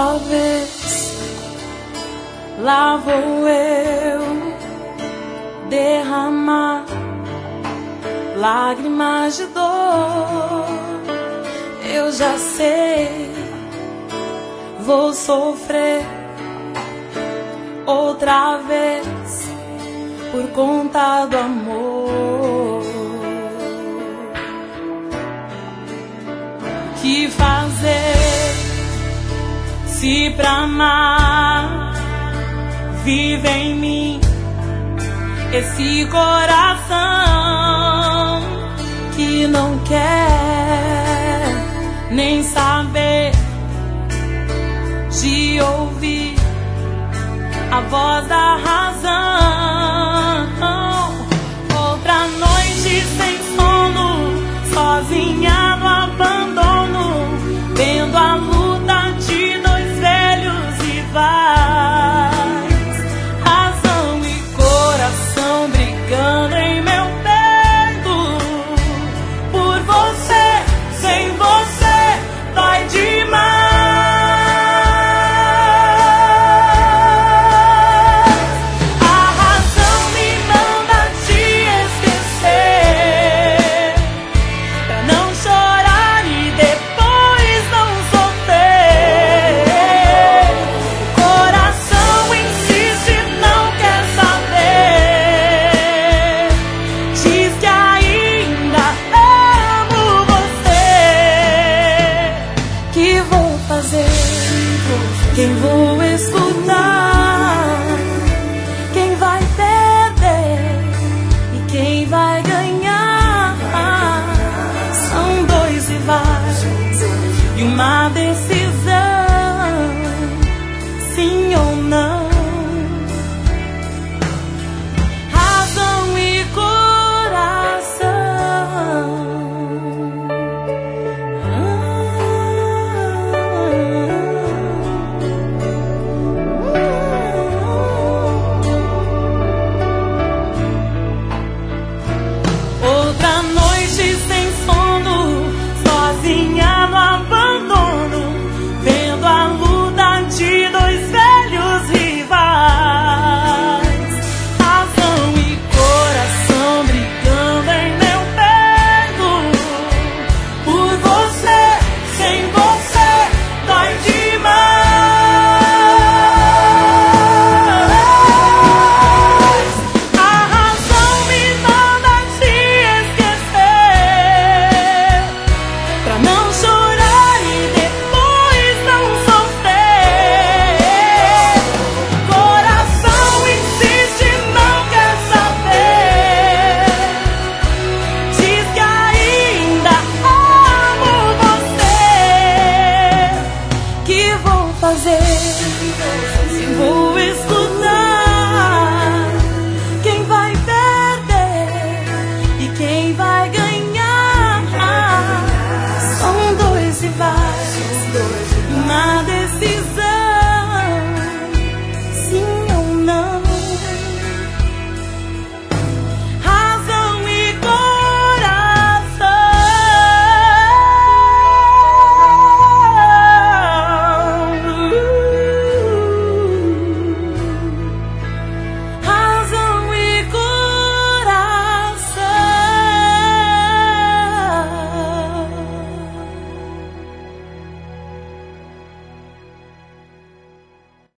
Outra vez, lá vou eu derramar lágrimas de dor. Eu já sei, vou sofrer outra vez por conta do amor. Que fazer se pra amar vive em mim esse coração que não quer nem saber de ouvir a voz da razão. Outra noite sem sono, sozinha no abandono, vendo a luta de dois velhos rivais, razão e coração brigando em meu peito. Por você, sem você, dói demais. Quem vou escutar? Quem vai perder? E quem vai ganhar? São dois rivais e uma decisão, sim ou não. Razão e coração. Fazer